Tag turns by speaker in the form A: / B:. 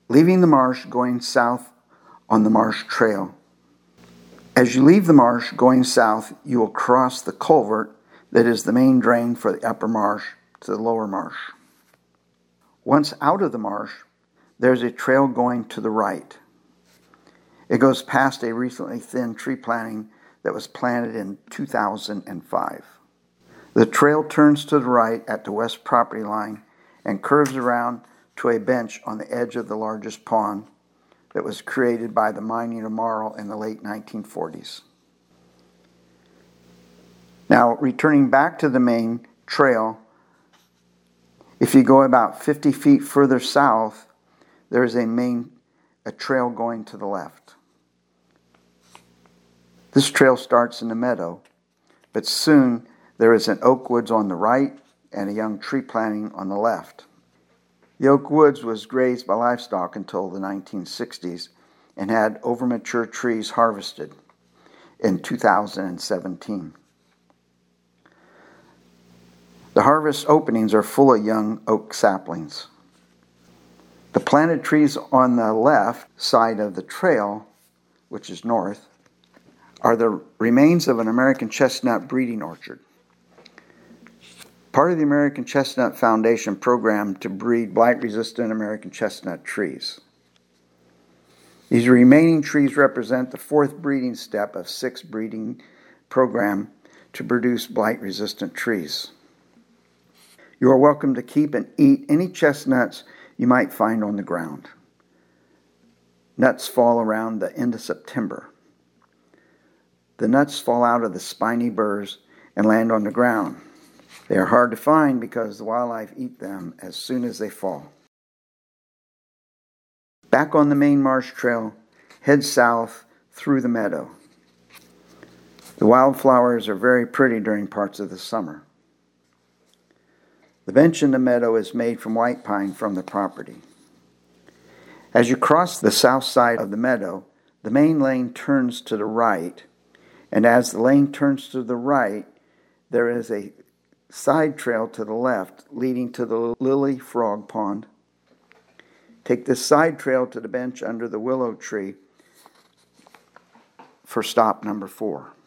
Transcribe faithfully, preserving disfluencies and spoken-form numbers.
A: Leaving the marsh, going south on the marsh trail. As you leave the marsh going south, you will cross the culvert that is the main drain for the upper marsh to the lower marsh. Once out of the marsh, there's a trail going to the right. It goes past a recently thinned tree planting that was planted in two thousand five. The trail turns to the right at the west property line and curves around to a bench on the edge of the largest pond that was created by the mining of marl in the late nineteen forties. Now, returning back to the main trail, if you go about fifty feet further south, there is a main a trail going to the left. This trail starts in the meadow, but soon there is an oak woods on the right and a young tree planting on the left. The oak woods was grazed by livestock until the nineteen sixties and had overmature trees harvested in two thousand seventeen. The harvest openings are full of young oak saplings. The planted trees on the left side of the trail, which is north, are the remains of an American chestnut breeding orchard. Part of the American Chestnut Foundation program to breed blight-resistant American chestnut trees. These remaining trees represent the fourth breeding step of six breeding program to produce blight-resistant trees. You are welcome to keep and eat any chestnuts you might find on the ground. Nuts fall around the end of September. The nuts fall out of the spiny burrs and land on the ground. They are hard to find because the wildlife eat them as soon as they fall. Back on the main marsh trail, head south through the meadow. The wildflowers are very pretty during parts of the summer. The bench in the meadow is made from white pine from the property. As you cross the south side of the meadow, the main lane turns to the right, and as the lane turns to the right, there is a side trail to the left leading to the Lily Frog Pond. Take this side trail to the bench under the willow tree for stop number four.